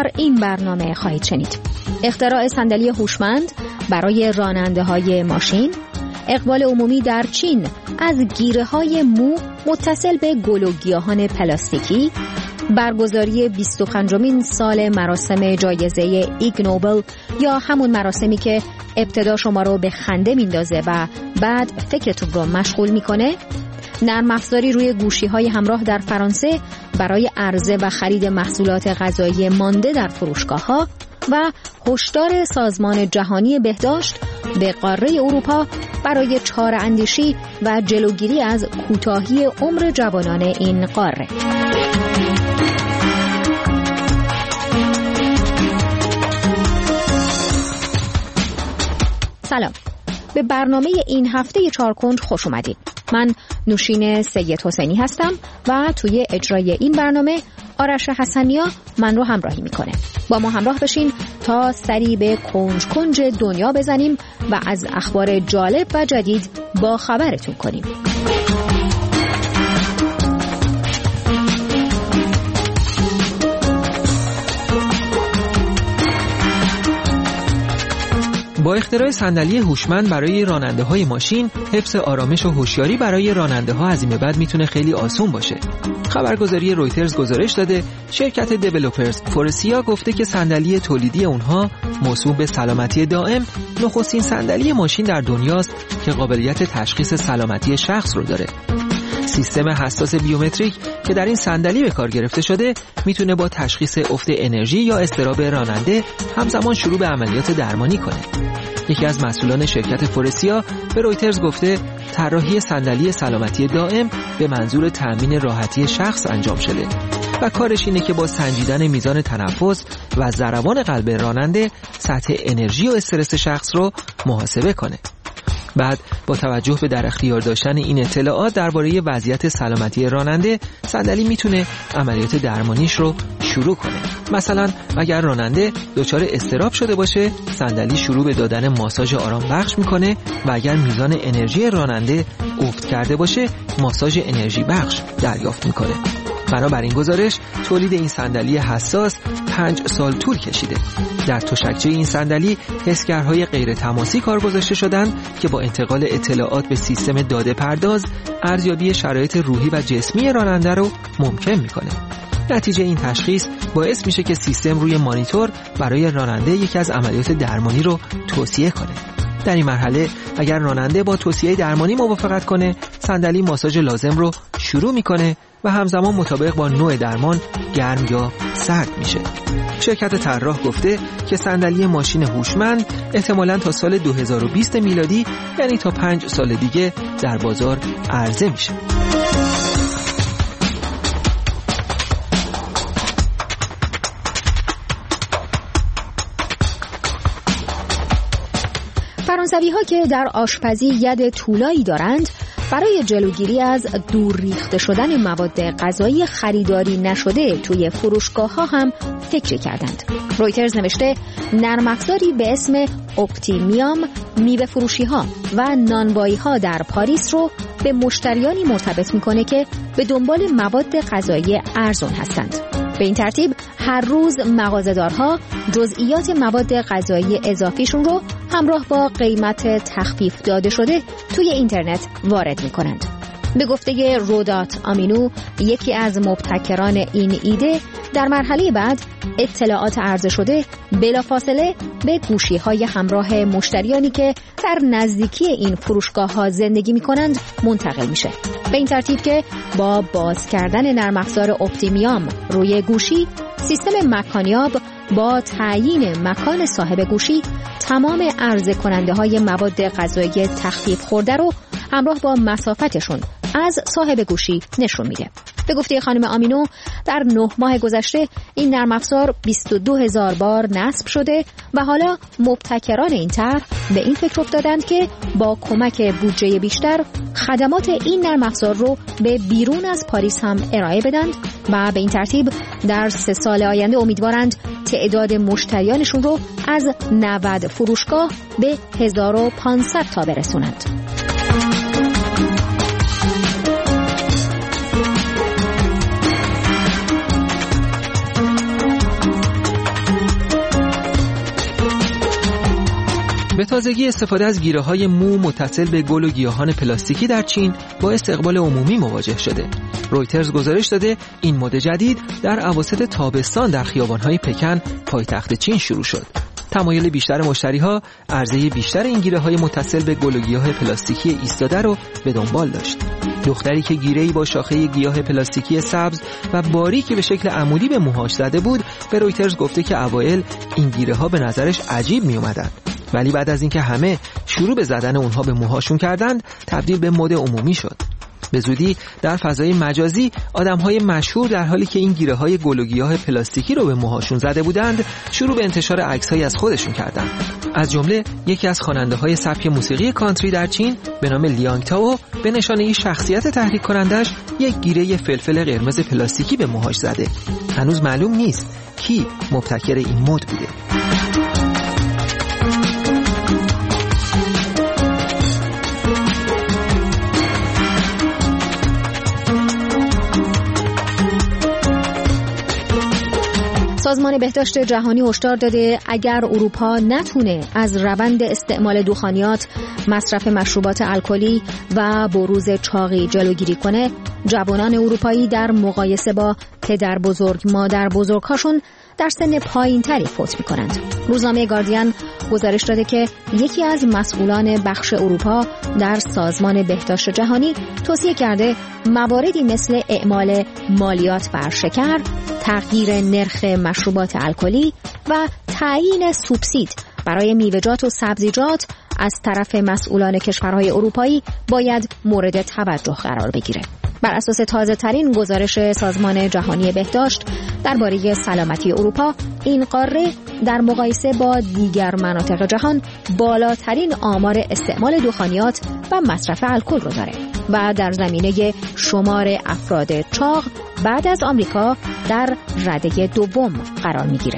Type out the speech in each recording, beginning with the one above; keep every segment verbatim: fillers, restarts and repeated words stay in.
در این برنامه خواهید شنید: اختراع صندلی هوشمند برای راننده‌های ماشین، اقبال عمومی در چین از گیره‌های مو متصل به گل و گیاهان پلاستیکی، برگزاری بیست و پنجمین سال مراسم جایزه ایگ نوبل یا همون مراسمی که ابتدا شما رو به خنده میندازه و بعد فکرتون رو مشغول میکنه، نرم افزاری روی گوشی‌های همراه در فرانسه برای عرضه و خرید محصولات غذایی مانده در فروشگاه‌ها و هشدار سازمان جهانی بهداشت به قاره اروپا برای چاره‌اندیشی و جلوگیری از کوتاهی عمر جوانان این قاره. سلام، به برنامه این هفته چارکنج خوش اومدید. من نوشین سید حسینی هستم و توی اجرای این برنامه آرش حسنیا من رو همراهی میکنه. با ما همراه بشین تا سری به کنج کنج دنیا بزنیم و از اخبار جالب و جدید با خبرتون کنیم. با اختراع صندلی هوشمند برای راننده‌های ماشین، حفظ آرامش و هوشیاری برای راننده‌ها از این به بعد میتونه خیلی آسون باشه. خبرگزاری رویترز گزارش داده شرکت دیولپرز فورسیا گفته که صندلی تولیدی اونها موسوم به سلامتی دائم نخستین صندلی ماشین در دنیاست که قابلیت تشخیص سلامتی شخص رو داره. سیستم حساس بیومتریک که در این صندلی به کار گرفته شده میتونه با تشخیص افت انرژی یا اضطراب راننده همزمان شروع به عملیات درمانی کنه. یکی از مسئولان شرکت فورسیا به رویترز گفته طراحی صندلی سلامتی دائم به منظور تأمین راحتی شخص انجام شده و کارش اینه که با سنجیدن میزان تنفس و ضربان قلب راننده سطح انرژی و استرس شخص رو محاسبه کنه. بعد با توجه به در اختیار داشتن این اطلاعات درباره وضعیت سلامتی راننده، صندلی میتونه عملیات درمانیش رو شروع کنه. مثلا اگر راننده دچار اضطراب شده باشه، صندلی شروع به دادن ماساژ آرام بخش میکنه و اگر میزان انرژی راننده افت کرده باشه، ماساژ انرژی بخش دریافت میکنه. بنابراین گزارش تولید این صندلی حساس پنج سال طول کشیده. در تشکچه این صندلی حسگرهای غیر تماسی کار گذاشته شدند که با انتقال اطلاعات به سیستم داده پرداز ارزیابی شرایط روحی و جسمی راننده رو ممکن میکنه. نتیجه این تشخیص باعث میشه که سیستم روی مانیتور برای راننده یکی از عملیات درمانی رو توصیه کنه. در این مرحله اگر راننده با توصیه درمانی موافقت کنه، صندلی ماساژ لازم رو شروع میکنه و همزمان مطابق با نوع درمان گرم یا سرد میشه. شرکت طراح گفته که صندلی ماشین هوشمند احتمالاً تا سال دو هزار و بیست میلادی، یعنی تا پنج سال دیگه، در بازار عرضه میشه. فرانسوی ها که در آشپزی ید طولایی دارند، برای جلوگیری از دور ریخته شدن مواد غذایی خریداری نشده توی فروشگاه ها هم فکر کردند. رویترز نوشته نرم افزاری به اسم اپتیمیام میوه فروشی ها و نانوایی ها در پاریس رو به مشتریانی مرتبط میکنه که به دنبال مواد غذایی ارزان هستند. به این ترتیب هر روز مغازه‌دارها جزئیات مواد غذایی اضافیشون رو همراه با قیمت تخفیف داده شده توی اینترنت وارد می‌کنند. به گفته رودات آمینو، یکی از مبتکران این ایده، در مرحله بعد اطلاعات عرضه شده بلافاصله به گوشی‌های همراه مشتریانی که در نزدیکی این فروشگاه‌ها زندگی می‌کنند منتقل میشه. به این ترتیب که با باز کردن نرم افزار اپتیمیام روی گوشی، سیستم مکانیاب با تعیین مکان صاحب گوشی تمام عرضه کننده های مواد غذایی تخفیف خورده رو همراه با مسافتشون از صاحب گوشی نشون میده. به گفته خانم آمینو، در نه ماه گذشته این نرم افزار بیست و دو هزار بار نصب شده و حالا مبتکران این طرح به این فکر افتادند که با کمک بودجه بیشتر خدمات این نرم افزار رو به بیرون از پاریس هم ارائه بدند و به این ترتیب در سه سال آینده امیدوارند تعداد مشتریانشون رو از نود فروشگاه به هزار و پانصد تا برسونند. به تازگی استفاده از گیره‌های مو متصل به گل و گیاهان پلاستیکی در چین با استقبال عمومی مواجه شده. رویترز گزارش داده این مد جدید در اواسط تابستان در خیابان‌های پکن پایتخت چین شروع شد. تمایل بیشتر مشتری‌ها عرضه بیشتر این گیره‌های متصل به گل و گیاه پلاستیکی ایستاده رو به دنبال داشت. دختری که گیره‌ای با شاخه گیاه پلاستیکی سبز و باریکی به شکل عمودی به موهاش زده بود، به رویترز گفته که اوایل این گیره‌ها به نظرش عجیب می‌اومدن، ولی بعد از اینکه همه شروع به زدن اونها به موهاشون کردند، تبدیل به مد عمومی شد. به زودی در فضای مجازی آدم‌های مشهور در حالی که این گیره‌های گل و گیاه پلاستیکی رو به موهاشون زده بودند، شروع به انتشار عکس‌هایی از خودشون کردند. از جمله یکی از خواننده‌های سبک موسیقی کانتری در چین به نام لیانگ تائو به نشانه شخصیت تحریک کنندش یک گیره فلفل قرمز پلاستیکی به موهاش زده. هنوز معلوم نیست کی مبتکر این مد بوده. سازمان بهداشت جهانی هشدار داده اگر اروپا نتونه از روند استعمال دخانیات، مصرف مشروبات الکلی و بروز چاقی جلوگیری کنه، جوانان اروپایی در مقایسه با پدر بزرگ مادر بزرگهاشون در سن پایین‌تری فوت می‌کنند. روزنامه گاردین گزارش داده که یکی از مسئولان بخش اروپا در سازمان بهداشت جهانی توصیه کرده مواردی مثل اعمال مالیات بر شکر، تغییر نرخ مشروبات الکلی و تعیین سوبسید برای میوه‌جات و سبزیجات از طرف مسئولان کشورهای اروپایی باید مورد توجه قرار بگیره. بر اساس تازه ترین گزارش سازمان جهانی بهداشت درباره سلامتی اروپا، این قاره در مقایسه با دیگر مناطق جهان بالاترین آمار استعمال دخانیات و مصرف الکل رو داره و در زمینه شمار افراد چاق بعد از آمریکا در رده دوم قرار میگیره.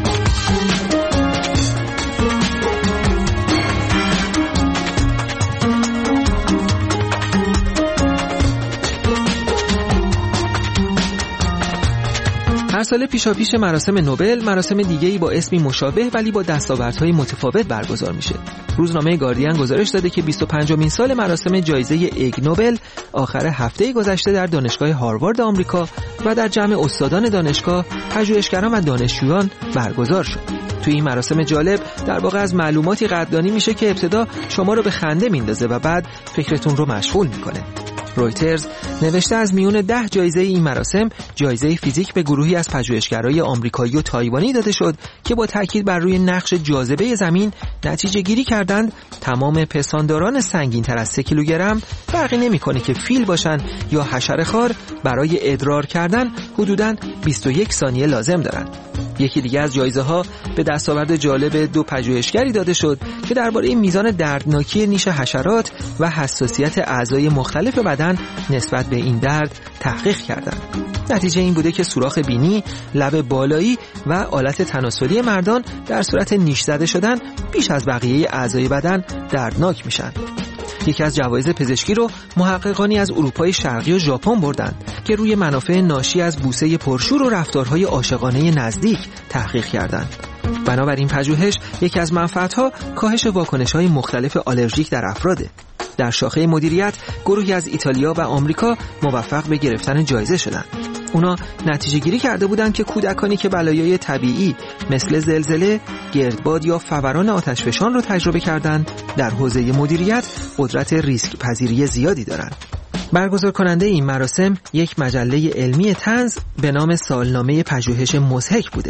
هر سال پیشاپیش مراسم نوبل، مراسم دیگه‌ای با اسمی مشابه ولی با دستاوردهای متفاوت برگزار میشه. روزنامه گاردین گزارش داده که بیست و پنجمین سال مراسم جایزه ایگ نوبل آخر هفته گذشته در دانشگاه هاروارد آمریکا و در جمع استادان دانشگاه، پژوهشگران و دانشجویان برگزار شد. توی این مراسم جالب در واقع از معلوماتی قدردانی میشه که ابتدا شما رو به خنده میندازه و بعد فکرتون رو مشغول میکنه. رویترز نوشته از میون ده جایزه این مراسم، جایزه فیزیک به گروهی از پژوهشگرای آمریکایی و تایوانی داده شد که با تاکید بر روی نقش جاذبه زمین نتیجه گیری کردند تمام پستانداران سنگین تر از سه کیلوگرم، فرقی نمی‌کنه که فیل باشن یا حشره‌خوار، برای ادرار کردن حدوداً بیست و یک ثانیه لازم دارند. یکی دیگه از جایزه ها به دستاورد جالب دو پژوهشگری داده شد که درباره میزان دردناکی نیش حشرات و حساسیت اعضای مختلف بدن نسبت به این درد تحقیق کردند. نتیجه این بوده که سوراخ بینی، لب بالایی و آلت تناسلی مردان در صورت نیش زده شدن بیش از بقیه اعضای بدن دردناک میشن. یکی از جوایز پزشکی رو محققانی از اروپای شرقی و ژاپن بردند که روی منافع ناشی از بوسه پرشور و رفتارهای عاشقانه نزدیک تحقیق کردند. بنابراین پژوهش یکی از منفعت‌ها کاهش واکنش‌های مختلف آلرژیک در افراده. در شاخه مدیریت گروهی از ایتالیا و آمریکا موفق به گرفتن جایزه شدند. اونا نتیجه گیری کرده بودند که کودکانی که بلایای طبیعی مثل زلزله، گردباد یا فوران آتشفشان رو تجربه کردند، در حوزه مدیریت قدرت ریسک پذیری زیادی دارند. برگزار کننده این مراسم یک مجله علمی طنز به نام سالنامه پژوهش مضحک بوده.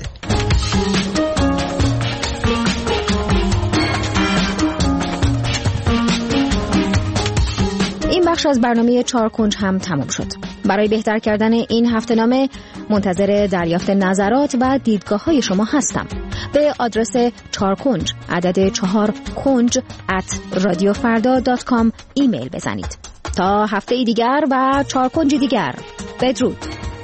این بخش از برنامه چهار کنج هم تمام شد. برای بهتر کردن این هفته نامه منتظر دریافت نظرات و دیدگاه های شما هستم. به آدرس چهار کنج عدد چهار کنج ات رادیو فردا دات کام ایمیل بزنید. تا هفته دیگر و چهار کنج دیگر، بدرود.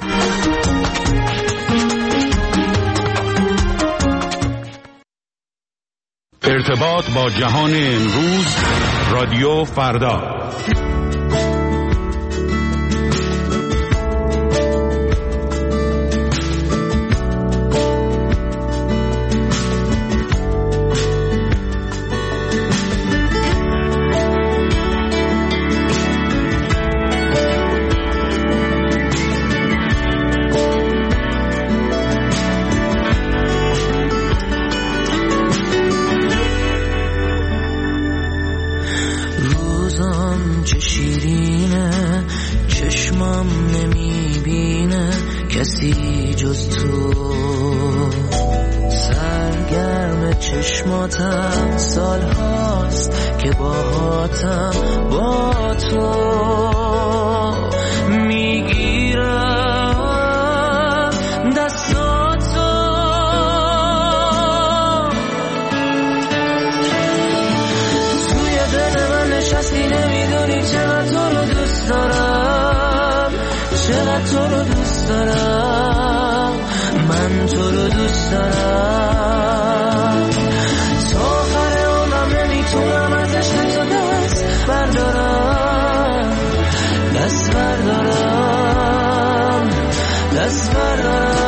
ارتباط با جهان امروز، رادیو فردا. چشماتم سال هاست که باهاتم با تو میگیرم دستاتو توی دل من نشستی نمیدونی چقدر تو رو دوست دارم چقدر تو رو دوست دارم من تو رو دوست دارم تا آخر عمرم نمیتونم از عشق تو دست بردارم دست بردارم دست بردارم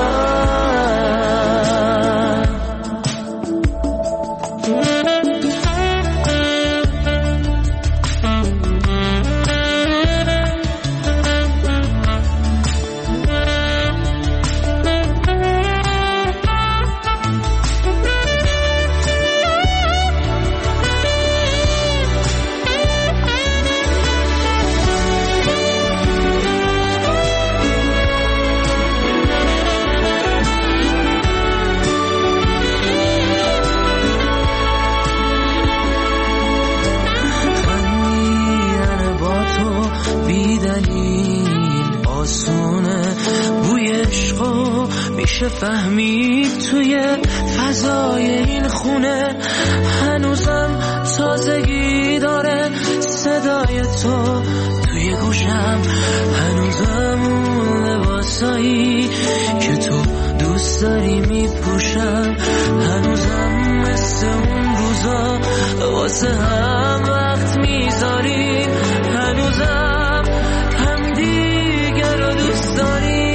فهمید توی فضای این خونه هنوزم تازگی داره صدای تو توی گوشم هنوزم اون لباسایی که تو دوست داری میپوشم هنوزم مثل اون روزا واسه هم وقت میذاری هنوزم هم دیگر رو دوست داری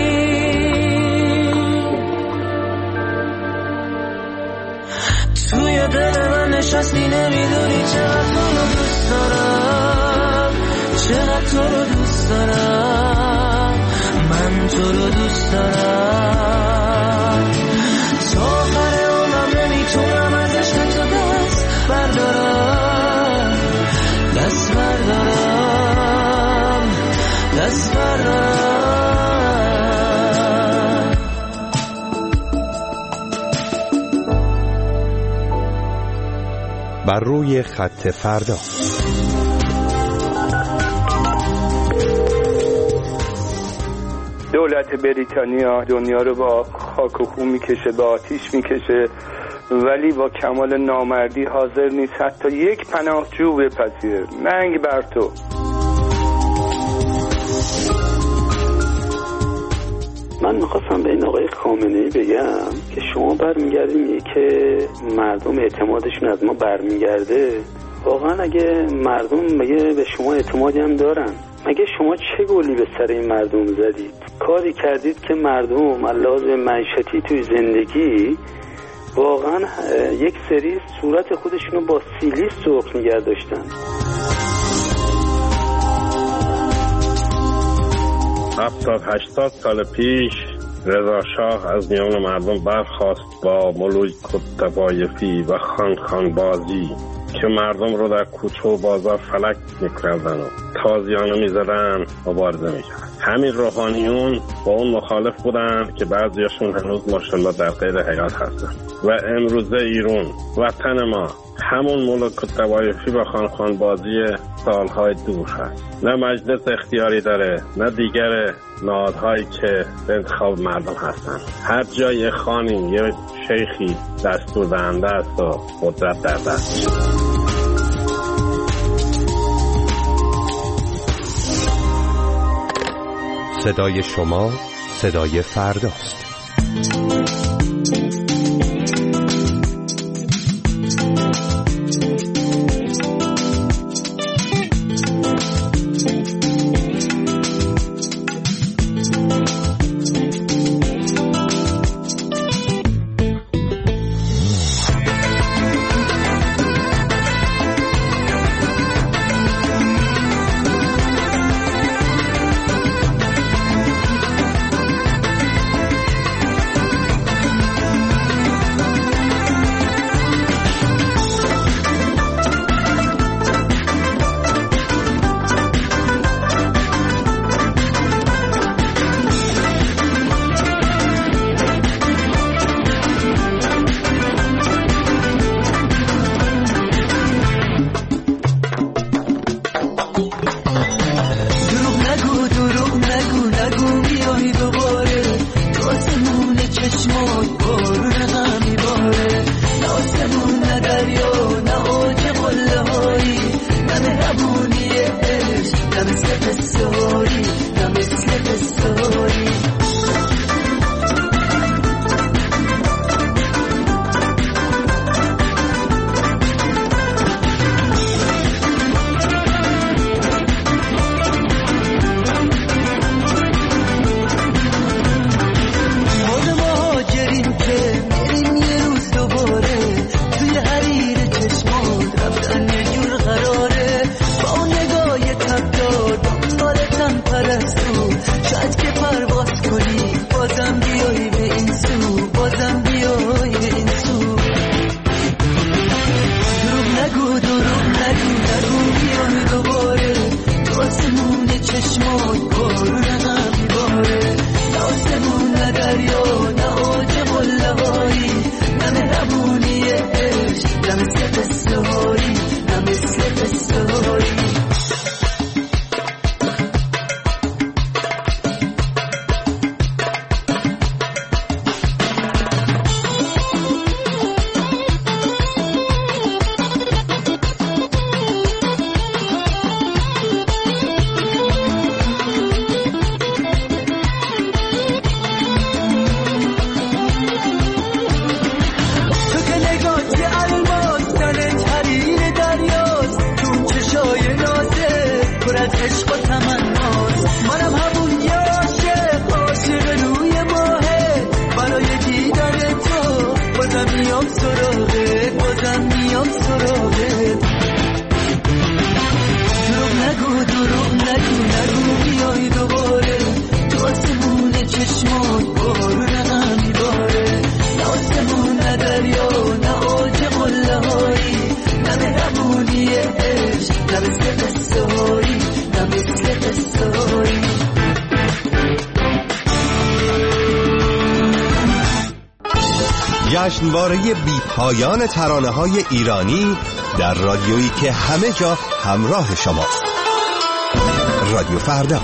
توی دل من نشستی نمیدونی چقدر تو رو دوست دارم چقدر تو رو دوست دارم من تو رو دوست دارم تا آخر عمرم نمیتونم از عشق تو دست بردارم دست بردارم دست بردارم بر روی خط فردا. دولت بریتانیا دنیا رو با خاک و خون میکشه با آتیش میکشه ولی با کمال نامردی حاضر نیست حتی یک پناهجو بپذیره. ننگ بر تو. من میخواستم به این آقای خامنه‌ای بگم که شما برمیگردیم که مردم اعتمادشون از ما برمیگرده. واقعا اگه مردم مگه به شما اعتمادی هم دارن؟ مگه شما چه گلی به سر این مردم زدید؟ کاری کردید که مردم علاوه معیشتی توی زندگی واقعا یک سری صورت خودشونو با سیلیس سرخ نگه داشتن. هفتاد هشتاد سال پیش رضا شاه از میان مردم برخاست با ملوک طوایفی و خان خان بازی که مردم رو در کوچه و بازار فلک میکردن و تازیانه میزدن و مبارزه میکردن. همین روحانیون با اون مخالف بودن که بعضیاشون هنوز ماشاءالله در غیر حیات هستن و امروزه ایران وطن ما همون ملوک طوایفی و خان خان بازی سالهای دور هست. نه مجلس اختیاری داره نه دیگر نهادهایی که به انتخاب مردم هستن. هر جای خانی یه شیخی دستور دهنده است و قدرت در دست. صدای شما صدای فرداست. جشنواره بی پایان ترانه‌های ایرانی در رادیویی که همه جا همراه شماست. رادیو فردا.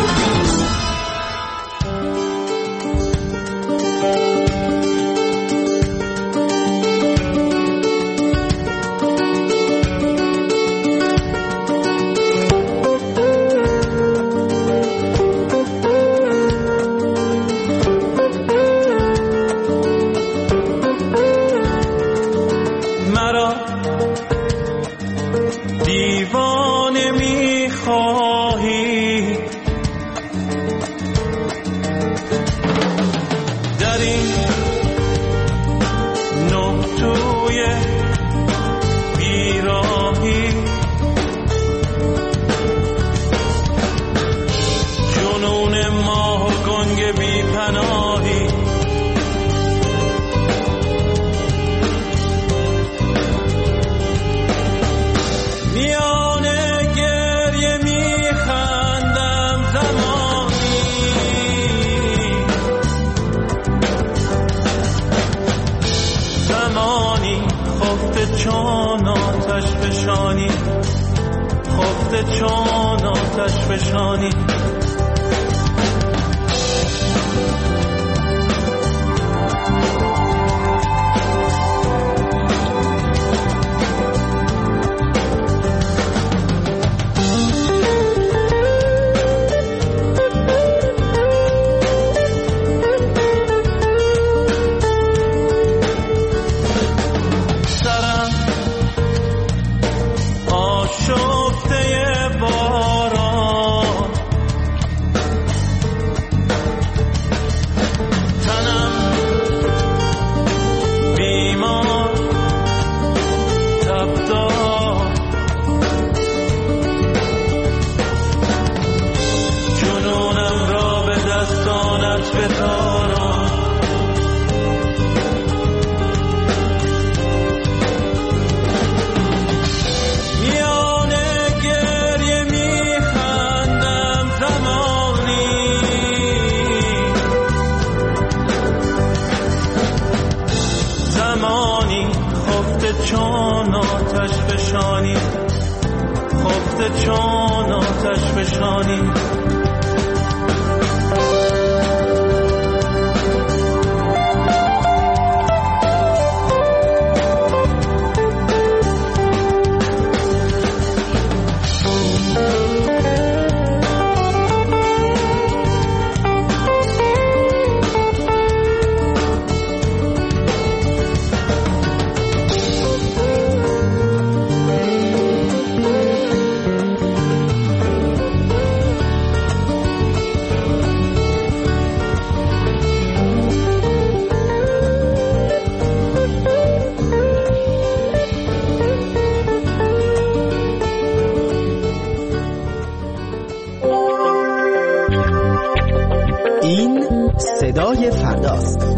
صدای فرداست.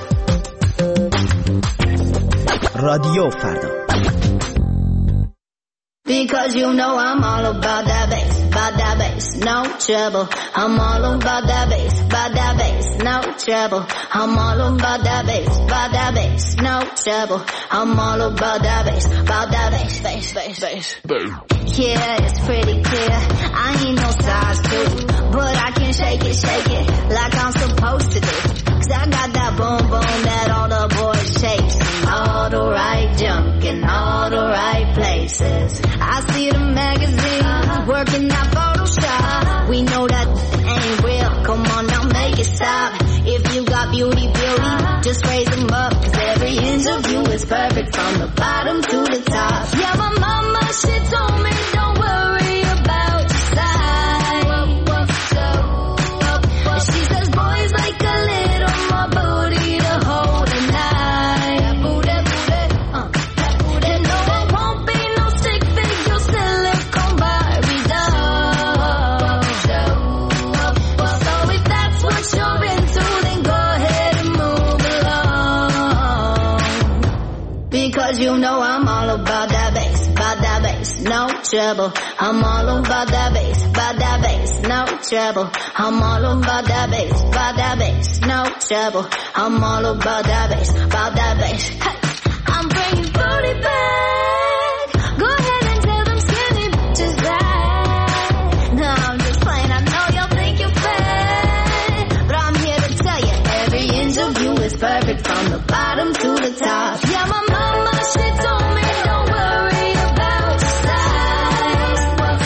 رادیو فردا. Because you know I'm all about that bass, about that bass, no trouble. I'm all about that bass, about that bass, no trouble. I'm all about that bass, about that bass, no trouble. I'm all about that bass, about that bass, bass, bass, bass. Yeah, it's pretty clear. I ain't no size two, but I can shake it, shake it like I'm supposed to do. Cause I got that boom boom that all the boys chase. All the right junk in all the right places. I see the magazines working that Photoshop. We know that ain't real. Come on now, make it stop. If you got beauty, beauty, just raise them up. Cause every inch of you is perfect from the bottom to the top. Yeah, my mama, she told me don't worry about your size. She says boys like a little more booty to hold a night. And no, it won't be no stick figure silicone Barbie doll. So if that's what you're into, then go ahead and move along. Because you know I'm all about that bass, about that bass, no trouble. I'm all about that bass, about that bass, no trouble. I'm all about that bass, about that bass, no trouble. I'm all about that bass, about that bass. Hey, I'm bringing booty back. Go ahead and tell them skinny bitches that. No, I'm just playing. I know y'all think you're fat, but I'm here to tell you every inch of you is perfect from the bottom to the top. Yeah, my mama, she told me don't worry about your size.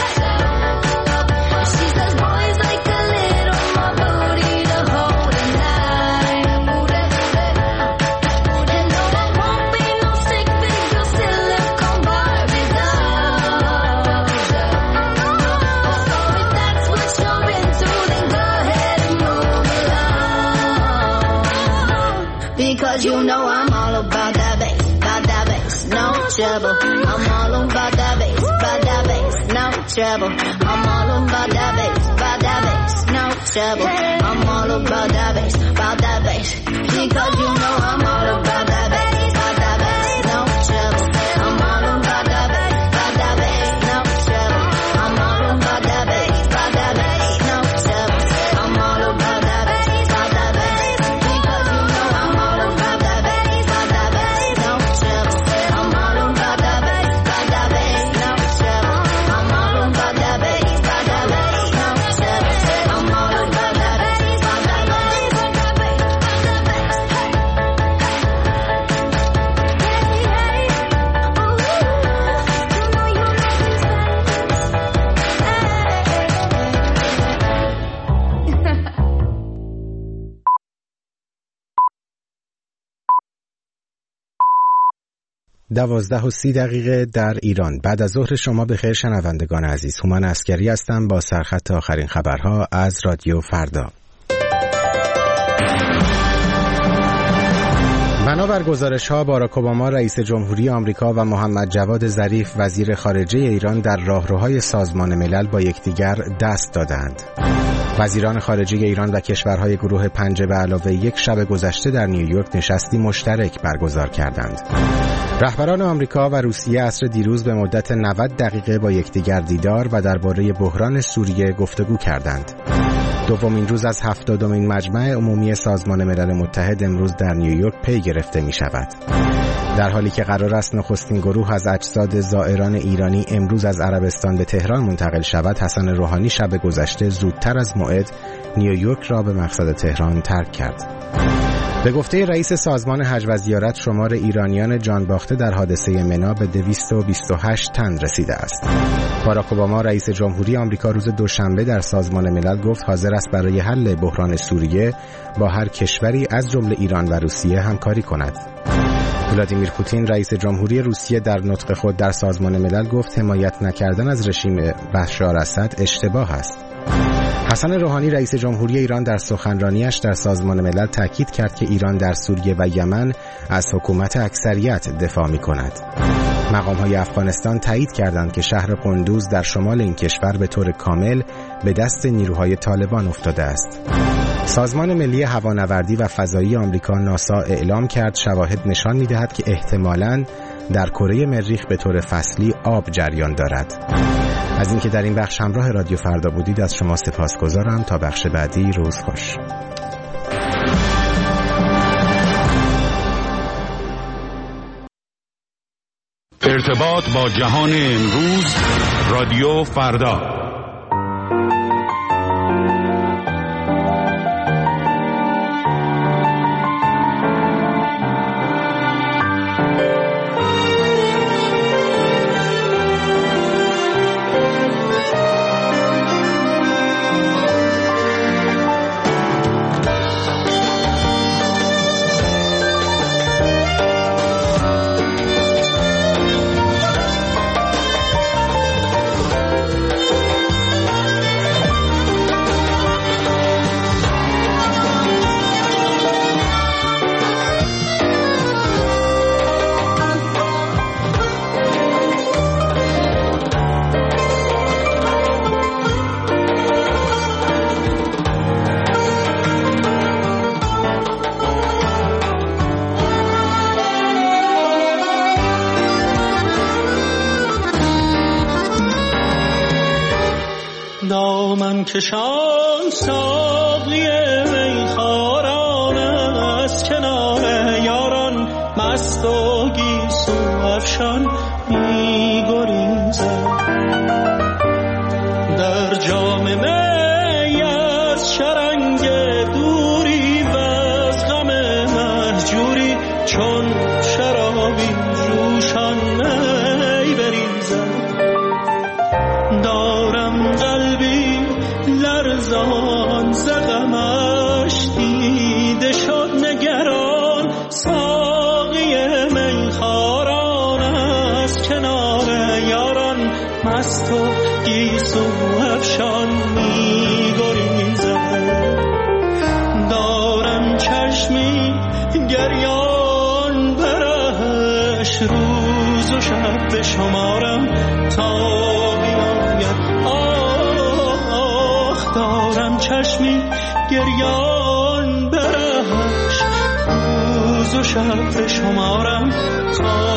She says boys like a little more booty to hold at night. And no, I won't be no stick figure silicone Barbie doll. So if that's what you're into, then go ahead and move along. Because you know I'm all about that bass, about that bass, no trouble. I'm all about that bass, about that bass, no trouble. I'm all about that bass, about that bass, no trouble. I'm all about that bass, about that bass. Because you know I'm all about that bass, about that bass, no trouble. I'm all about that bass, about that bass, no trouble. I'm all about that bass, about that bass, no trouble. I'm all about that bass, about that bass. Because you know I'm all about that bass, about that bass, no trouble. I'm all about that bass, about that bass, no trouble. I'm all about that bass, about that bass, no trouble. I'm all about that bass, about that bass, about that bass, about that bass. دوازده و سی دقیقه در ایران. بعد از ظهر شما بخیر شنوندگان عزیز. هومان عسکری هستم با سرخط آخرین خبرها از رادیو فردا. بنابر گزارش‌ها باراک اوباما رئیس جمهوری آمریکا و محمد جواد ظریف وزیر خارجه ایران در راهروهای سازمان ملل با یکدیگر دست دادند. وزیران خارجه ایران و کشورهای گروه پنج به علاوه یک شب گذشته در نیویورک نشستی مشترک برگزار کردند. رهبران آمریکا و روسیه عصر دیروز به مدت نود دقیقه با یکدیگر دیدار و درباره بحران سوریه گفتگو کردند. دومین روز از هفتادمین مجمع عمومی سازمان ملل متحد امروز در نیویورک پی گرفته می شود. در حالی که قرار است نخستین گروه از اجساد زائران ایرانی امروز از عربستان به تهران منتقل شود، حسن روحانی شب گذشته زودتر از موعد نیویورک را به مقصد تهران ترک کرد. به گفته رئیس سازمان حج و زیارت شمار ایرانیان جان باخته در حادثه منا به دویست و بیست و هشت تن رسیده است. باراک اوباما رئیس جمهوری آمریکا روز دوشنبه در سازمان ملل گفت حاضر است برای حل بحران سوریه با هر کشوری از جمله ایران و روسیه همکاری کند. ولادیمیر پوتین رئیس جمهوری روسیه در نطق خود در سازمان ملل گفت حمایت نکردن از رژیم بشار اسد اشتباه است. حسن روحانی رئیس جمهوری ایران در سخنرانیش در سازمان ملل تاکید کرد که ایران در سوریه و یمن از حکومت اکثریت دفاع می‌کند. مقام‌های افغانستان تایید کردند که شهر قندوز در شمال این کشور به طور کامل به دست نیروهای طالبان افتاده است. سازمان ملی هوانوردی و فضایی آمریکا ناسا اعلام کرد شواهد نشان می‌دهد که احتمالاً در کره مریخ به طور فصلی آب جریان دارد. از اینکه در این بخش همراه رادیو فردا بودید از شما سپاسگزارم. تا بخش بعدی روز خوش. ارتباط با جهان امروز رادیو فردا. من کشان ساقی میخواران از کنار یاران مست و گیسو افشان می گریزد در جام می از شرنگ دوری و از غم مهجوری چون شرابی جوشان می بریزد دارم قلبی لرزان ز غمش دیده شد نگران ساقی میخواران از کنار یاران مست و گیسو افشان می گریزد دارم چشمی گریان برش روز و شب به شمارم تا بیاید آخ دارم چشمی گریان برش روز و شب به شمارم تا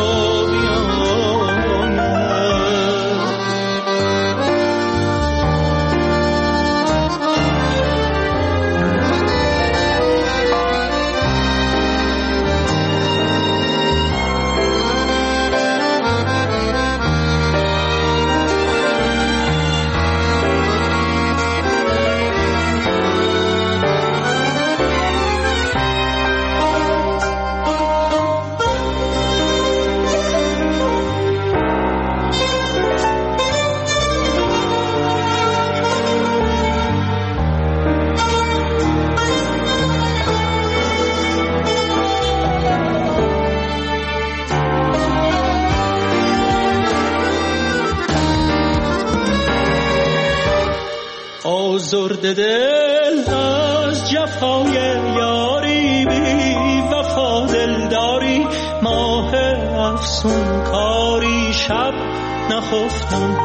آزرده دل از جفای یاری بی وفا دلداری ماه افسون کاری شب نخفتم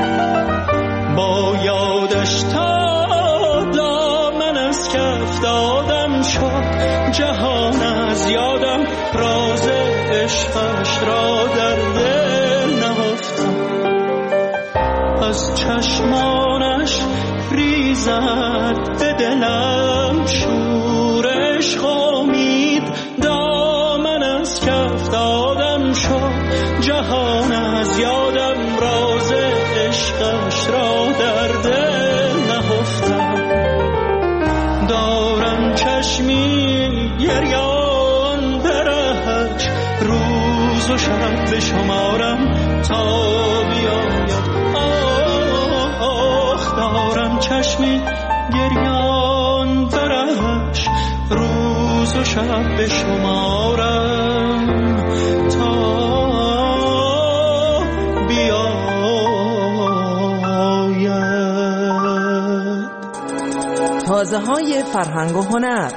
با یادش تا دامن از کف دادم شد جهان از یادم راز عشقش را در دل نهفتم از چشمانش ریزد به دلم شورش خامید دامن از کف دادم شد جهان از یادم راز عشقش را در دل نهفتم دارم چشمی گریان برهش روز و شب به شمارم تا بیاید دارم چشمی گریان برش روز و شب به شمارم تا بیاید تازه های فرهنگ و هنر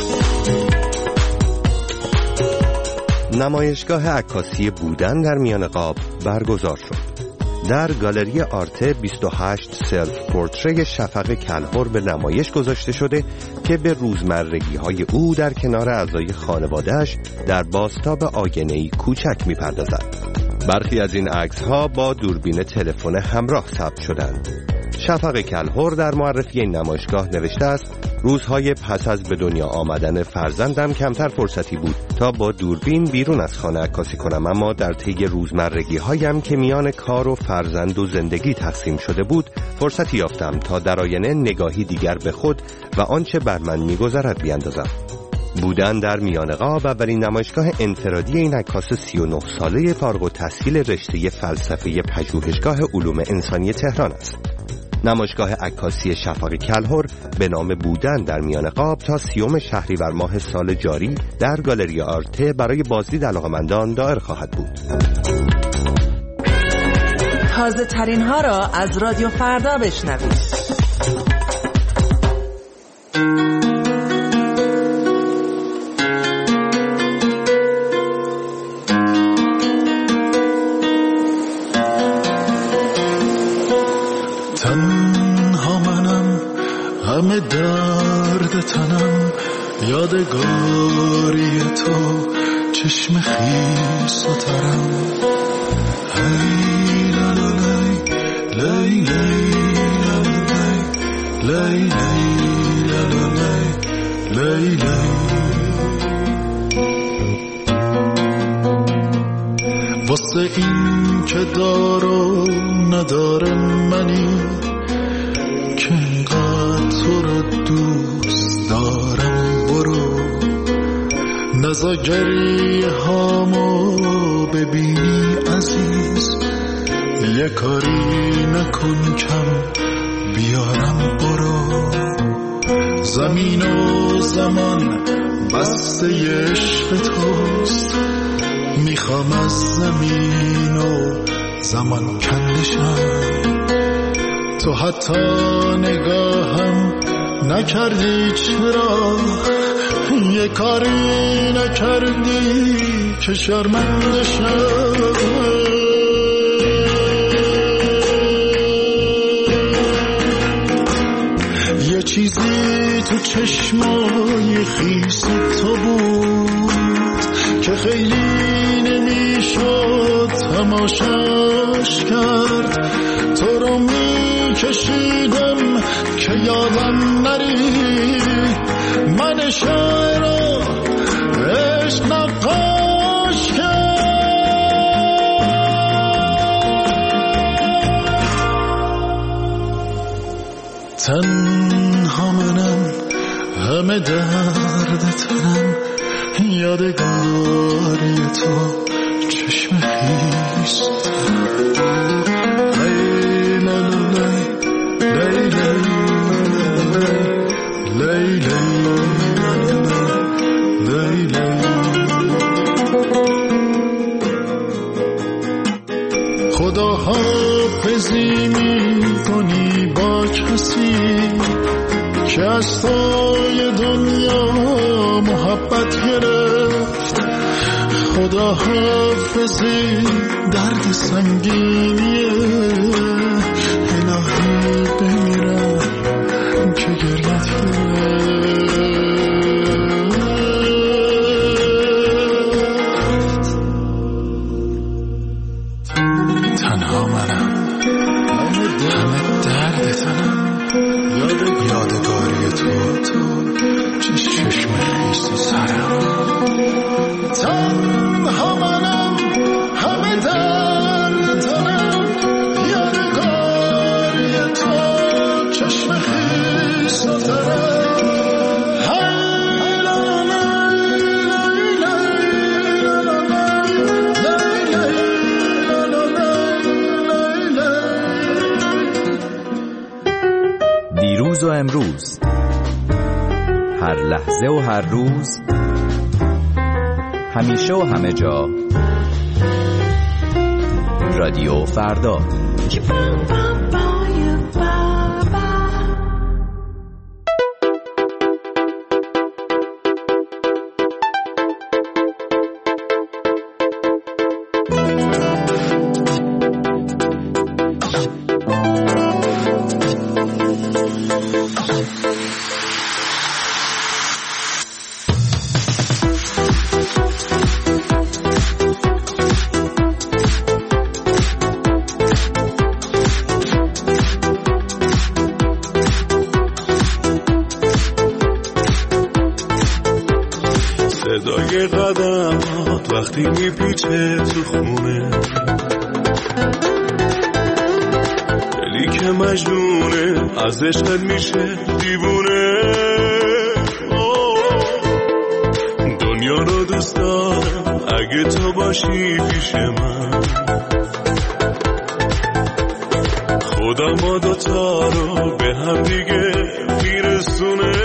نمایشگاه عکاسی بودن در میان قاب برگزار شد. در گالری آرته بیست و هشت سلف پورتری شفق کلهر به نمایش گذاشته شده که به روزمرگی های او در کنار اعضای خانواده‌اش در بازتاب آینه‌ای کوچک می‌پردازد. برخی از این عکس‌ها با دوربین تلفن همراه ثبت شدند. شفق کلهر در معرفی این نمایشگاه نوشته است: روزهای پس از به دنیا آمدن فرزندم کمتر فرصتی بود تا با دوربین بیرون از خانه عکاسی کنم، اما در طی روزمرگی هایم که میان کار و فرزند و زندگی تقسیم شده بود فرصتی یافتم تا در آینه نگاهی دیگر به خود و آنچه بر من می‌گذرد بیاندازم. بودن در میان قاب اولین نمایشگاه انفرادی این عکاس سی و نه ساله فارغ التحصیل رشته فلسفه پژوهشگاه علوم انسانی تهران است. نمایشگاه عکاسی شفق کلهر به نام بودن در میان قاب تا سیوم شهریور ماه سال جاری در گالری آرته برای بازدید علاقه‌مندان دایر خواهد بود. تازه ترین ها را از رادیو فردا بشنوید. همه درد تنم یادگاری تو چشم خیس و ترم هی لالالی لی لی لالالی لیلی لیلی واسه این که دارو نداره منی که اینقدر تو رو دوست دارم برو نزا گریه هامو ببینی عزیز یه کاری نکن کم بیارم برو زمین و زمان بسته عشق توست میخوام از زمین و زمان کندشم تو حتی نگاهم نکردی چرا یه کاری نکردی که شرمنده شم یه چیزی تو چشمای خیس تو بود که خیلی نمیشد تماشاش کرد تو رو میکشیدم که یادم نری من شاعر رو عشق نقاش کرد تنها منم همه درد تنم یادگاری تو چشم خیس خدا حافظی می کنی با کسی که از توی دنیا محبت گرفت خدا حافظی درد سنگینیه الهی بمیرم که گریت گرفت تنها منم همه درد تنم یادگاری تو تو چشم خیس سرم تنها منم همه درد تنم یادگاری تو چشم خیس سرم دیروز و امروز هر لحظه و هر روز همیشه و همه جا رادیو فردا صدای قدمات وقتی میپیچه تو خونه دلی که مجنونه از عشقت میشه دیوونه دنیا رو دوست دارم اگه تو باشی پیش من خدا ما دوتا رو به هم دیگه میرسونه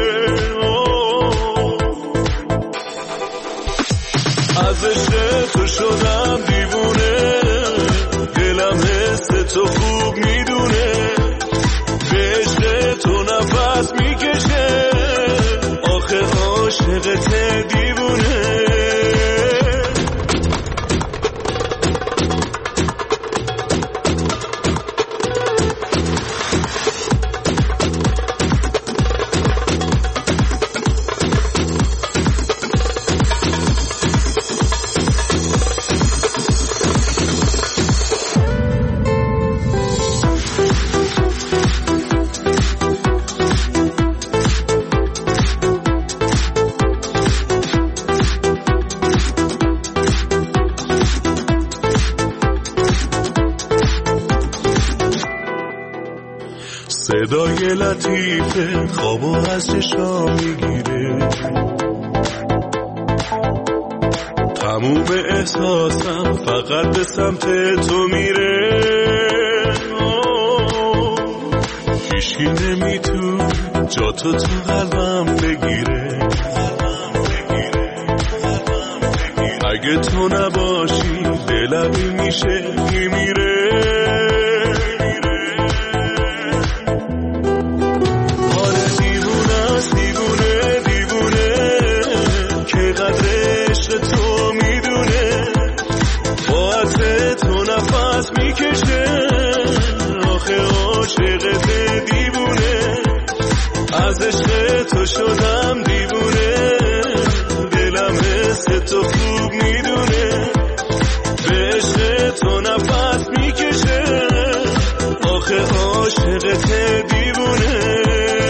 از عشق تو شدم دیوونه دلم حس تو خوب میدونه به عشق تو نفس میکشه آخه عاشقت دیوونه صدای لطیفه خوابو از چشام میگیره، تموم احساسم فقط به سمت تو میره. هیچکی نمیتونه جا تو تو قلبم بگیره، اگه تو نباشی دلم میشه میمیره. آره دیوونه است، دیوونه دیوونه که قدر عشق تو میدونه، باعث تو نفس میکشه، آخه عاشقت دیوونه، از عشق تو شدم دیوونه، دلم حس تو خوب میدونه، به عشق تو نفس میکشه، آخه عاشقت دیوونه.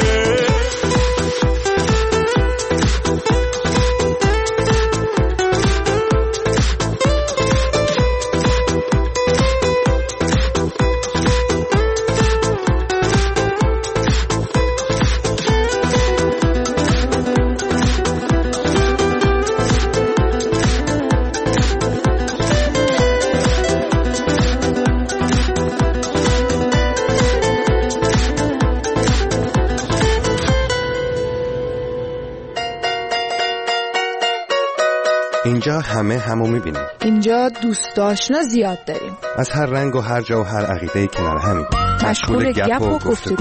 اینجا همه همو میبینیم. اینجا دوست آشنا زیاد داریم، از هر رنگ و هر جا و هر عقیده‌ای کنار همین، مشغول گپ و گفتگو.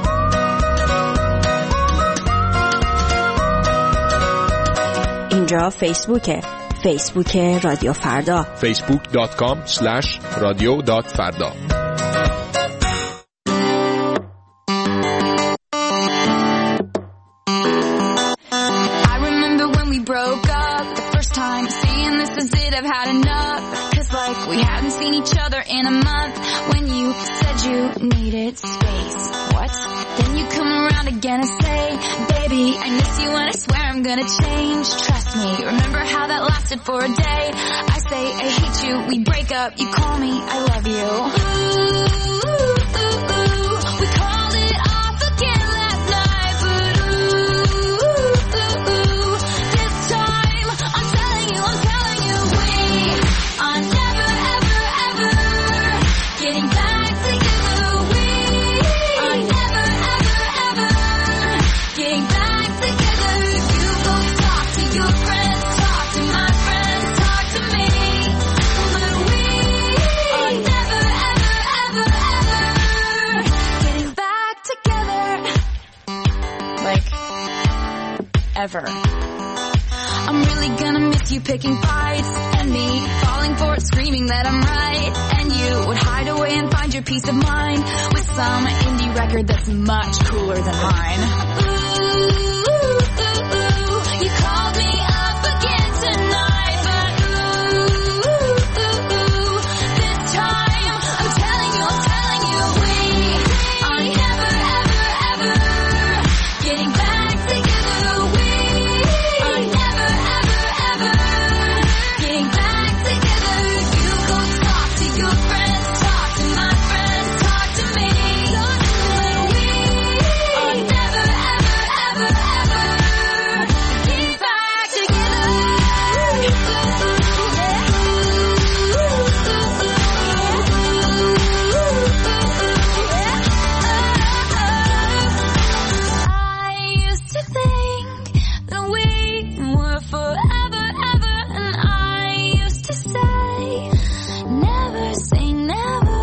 اینجا فیسبوکه، فیسبوک رادیو فردا، فیسبوک دات کام اسلش رادیو دات فردا. For a day, I say I hate you, we break up, you call me, I love you. Ooh, ooh, ooh, ooh. We called it off again last night, but ooh, ooh, ooh, ooh. This time, I'm telling you, I'm telling you, we are never, ever, ever getting back together. We are never, ever, ever getting back together. You go talk to your friends, talk to my friends, talk to me, but we are never, ever, ever, ever getting back together. Like, ever. I'm really gonna miss you picking fights and me falling for it, screaming that I'm right, and you would hide away and find your peace of mind with some indie record that's much cooler than mine. Ooh, ooh, ooh, ooh. You called me up again tonight, but ooh, ooh, ooh, ooh. This time, I'm telling you, I'm telling you, we are never, ever, ever getting back together. We are never, ever, ever getting back together. You go talk to your friends, talk to my friends, talk to me, but we are never, ever, ever, ever getting back together. I used to think that we were forever, ever, and I used to say, never say never.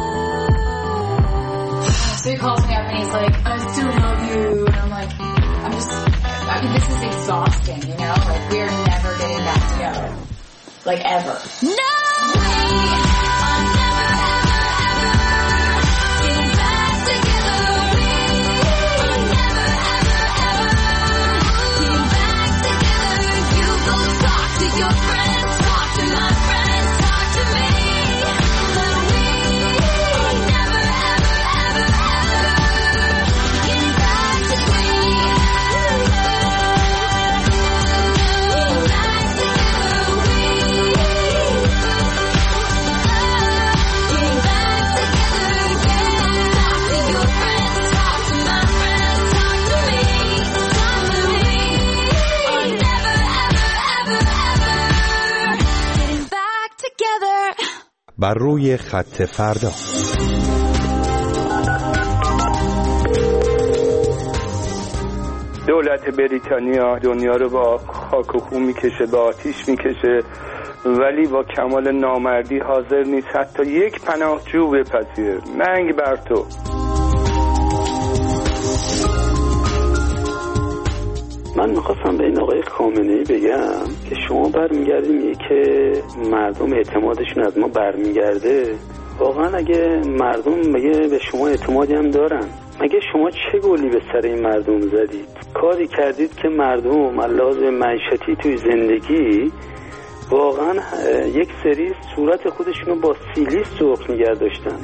So he calls me up and he's like, I still love you. And I'm like, I'm just, I mean, this is exhausting, you know? Like, we're never getting back together. Like, ever. No! We are never, ever, ever getting back together. We are never, ever, ever getting back together. You go talk to your friends, talk to my friends, talk to me, but we are never, ever, ever, ever getting back together. Getting back together. We بر روی خط فردا. دولت بریتانیا دنیا رو با خاک و خون میکشه، با آتیش میکشه، ولی با کمال نامردی حاضر نیست حتی یک پناهجو بپذیره. ننگ بر تو. من میخواستم به این آقای خامنه‌ای بگم که شما برمیگردیم میگه که مردم اعتمادشون از ما برمیگرده. واقعا اگه مردم مگه به شما اعتمادی هم دارن؟ مگه شما چه گلی به سر این مردم زدید؟ کاری کردید که مردم علاوه بر معیشتی توی زندگی واقعا یک سری صورت خودشونو با سیلیس سرخ نگه داشتن.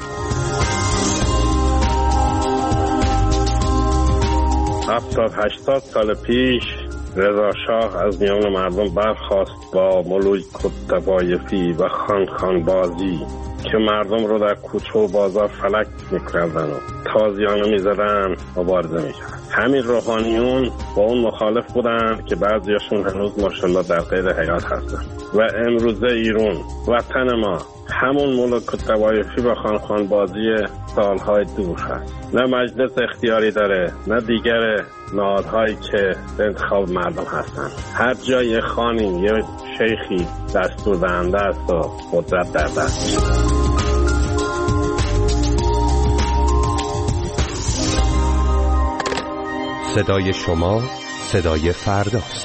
هفتاد هشتاد سال پیش رضا شاه از میان مردم برخاست با ملوک طوایفی و خان خان بازی که مردم رو در کوچه و بازار فلک میکردن و تازیانه میزدن و مبارزه میکردن. همین روحانیون با اون مخالف بودن که بعضیاشون هنوز ماشاءالله در غیر حیات هستن. و امروزه ایران وطن ما همون ملوک طوایفی و خان خان بازی سالهای دور هست. نه مجلس اختیاری داره، نه دیگر نهادهایی که به انتخاب مردم هستن. هر جای خانی یا شیخی دستور دهنده است و قدرت در دست. صدای شما صدای فرداست.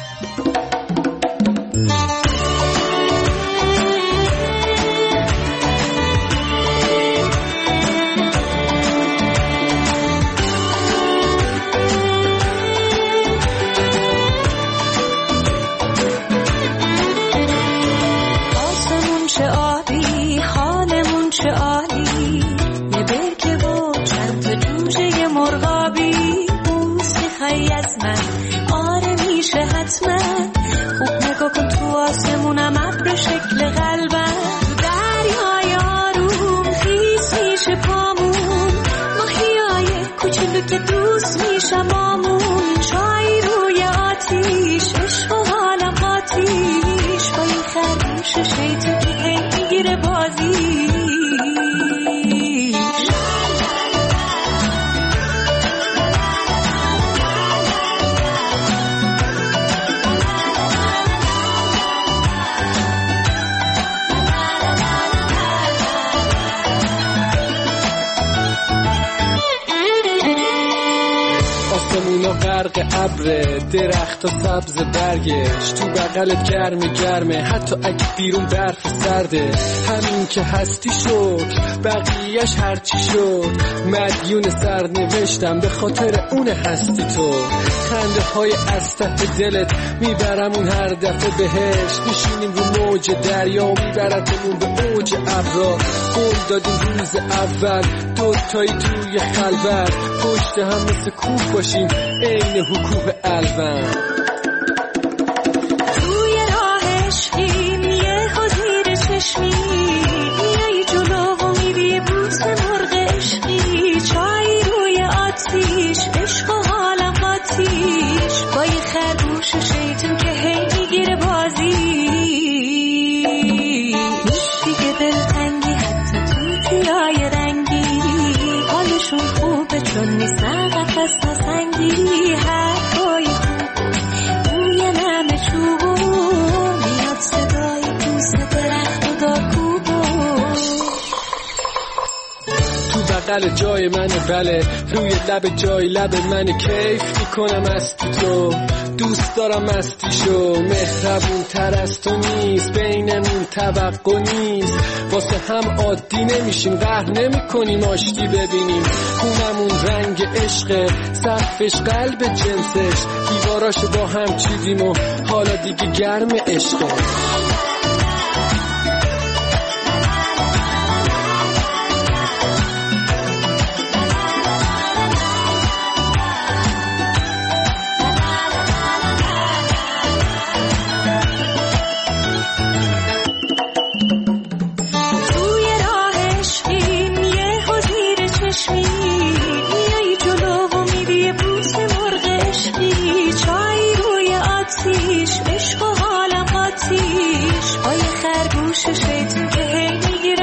درخت و سبز برگش تو بغلت گرم گرمه، حتی اگه بیرون برف سرده. همین که هستی شد بقیهش هرچی شد، مدیون سرنوشتم به خاطر اون هستی تو. خنده های از ته دلت میبرم اون هر دفعه بهش، میشینیم رو موج دریا و میبرتمون به اوج ابرا. قول دادیم روز اول دوتایی توی خلوت پشت هم مثل کوه باشیم عین حکوه الون. توی راه عشقیم یه حضیر چشمی، میای جلو و میری بوس مرغ عشقی، چای روی آتیش عشق و حالم قاتیش، با یه خرگوش شیطون که هی میگیره بازی. دیگه دلتنگی حتی توتیای رنگی، حالشون خوبه چون نیستن قفص نسنگی. حرفای خوب بوی نم چوبو، میاد صدای پوست درخت و دارکوبو. تو بغل جای من بله، روی لب جای لب من کیف میکنم از تو. دوست دارم مستیشو، مهربون تر از تو نیست، بینمون توقع نیست. واسه هم عادی نمیشیم، قهر نمی کنیم آشتی ببینیم. خونمون رنگ عشقه، سقفش قلب جنسش، دیواراشو با هم چیدیم و حالا دیگه گرم عشقه. شیطون که هی میگیره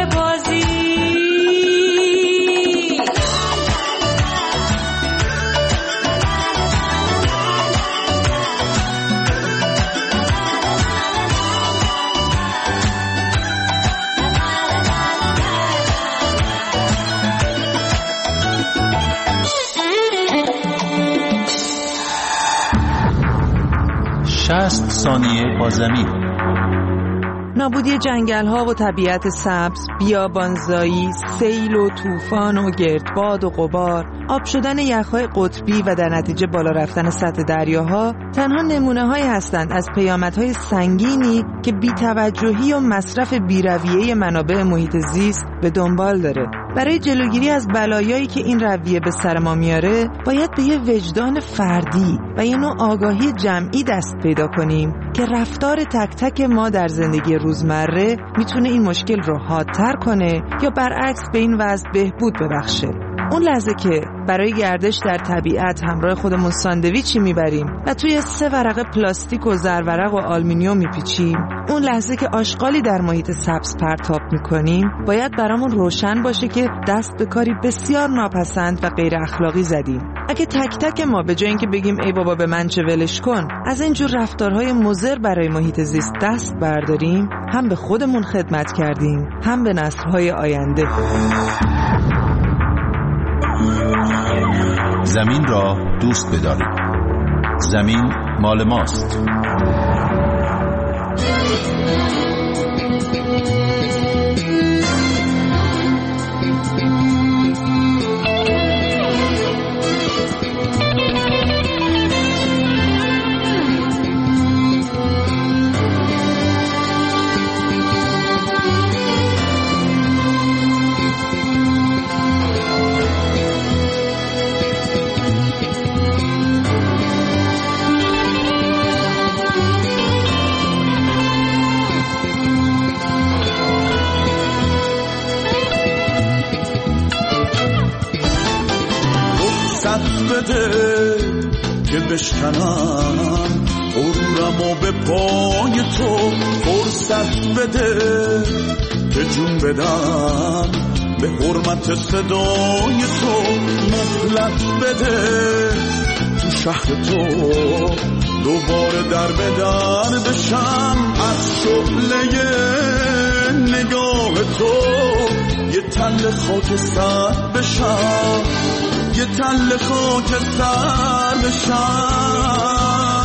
شصت ثانیه با زمین. نابودی جنگل‌ها و طبیعت سبز، بیابانزایی، سیل و طوفان و گردباد و غبار، آب شدن یخ‌های قطبی و در نتیجه بالا رفتن سطح دریاها تنها نمونه‌هایی هستند از پیامدهای سنگینی که بی‌توجهی و مصرف بی‌رویه منابع محیط زیست به دنبال داره. برای جلوگیری از بلایایی که این رویه به سر ما میاره، باید به یه وجدان فردی و یه نوع آگاهی جمعی دست پیدا کنیم که رفتار تک تک ما در زندگی روزمره میتونه این مشکل رو حادتر کنه یا برعکس به این وضع بهبود ببخشه. اون لحظه که برای گردش در طبیعت همراه خودمون ساندویچی میبریم و توی سه ورقه پلاستیک و زرورق و آلومینیوم میپیچیم، اون لحظه که آشغالی در محیط سبز پرتاب میکنیم، باید برامون روشن باشه که دست به کاری بسیار ناپسند و غیر اخلاقی زدیم. اگه تک تک ما به جای اینکه بگیم ای بابا به من چه ولش کن، از اینجور رفتارهای مضر برای محیط زیست دست برداریم، هم به خودمون خدمت کردیم، هم به نسل‌های آینده. زمین را دوست بدارید. زمین مال ماست. بده که بشکنم غرورم و به پای تو، فرصت بده که جون بدم به حرمت صدای تو، مهلت بده تو شهر تو دوباره در به در بشم، از شعله نگاه تو یه تل خاک سر بشم، یه تل خاک سر بشم.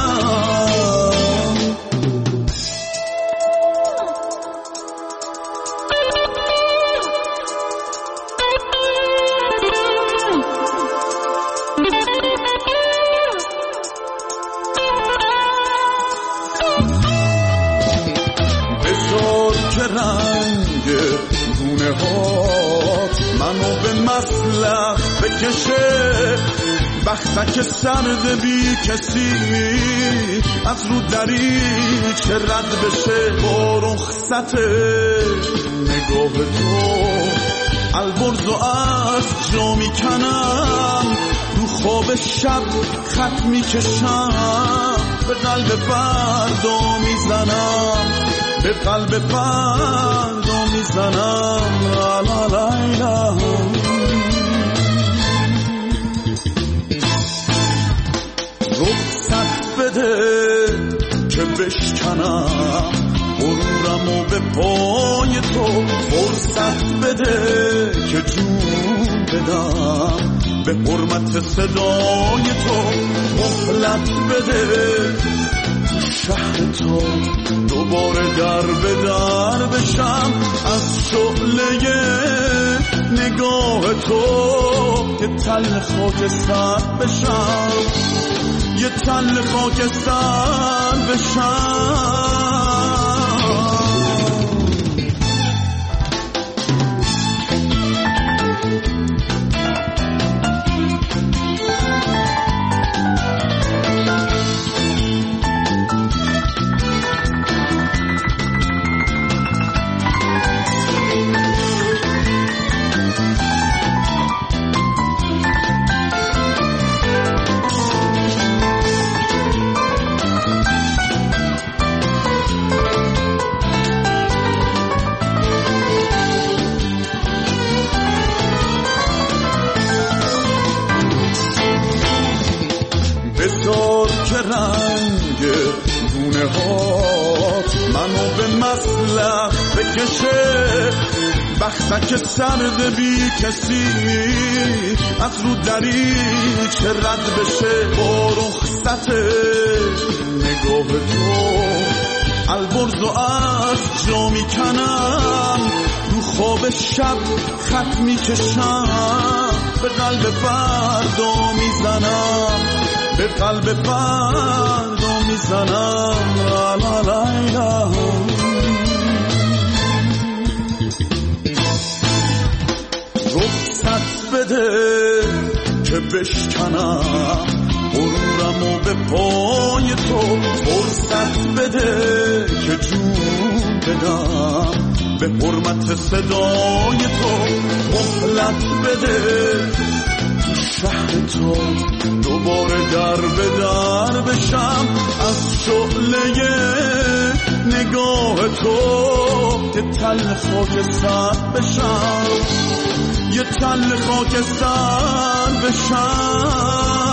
بذار که رنگ گونه هات منو به مسلخ بکشه، بختک سرد بی کسی از رو دریچه رد بشه، با رخصت نگاه تو البرز و از جا میکنم، رو خواب شب خط میکشم، به قلب فردا میزنم، به قلب فردا میزنم. لا لا لا لا رخصت بده که بشکنم غرورم و به پای تو، فرصت بده که جون بدم به حرمت صدای تو، مهلت بده شهر تو دوباره در به در بشم، از شعله نگاه تو یه تل خاک سر بشم، یه تل خاک سر بشم. رنگ گونه هات منو به مسلخ بکشه، تختک سرد بی کسی از رو دریچه رد بشه با رخصت نگاه تو البرز و از جا میکنم رو خواب شب خط میکشم به قلب فردا میزنم به قلب فردا میزنم لا لا لا لا رخصت بده که بشکنم غرورمو به پای تو فرصت بده که جون بدم به حرمت صدای تو مهلت بده تو شهر تو دوباره در به در بشم از شعله نگاه تو یه تل خاک سر بشم یه تل خاک سر بشم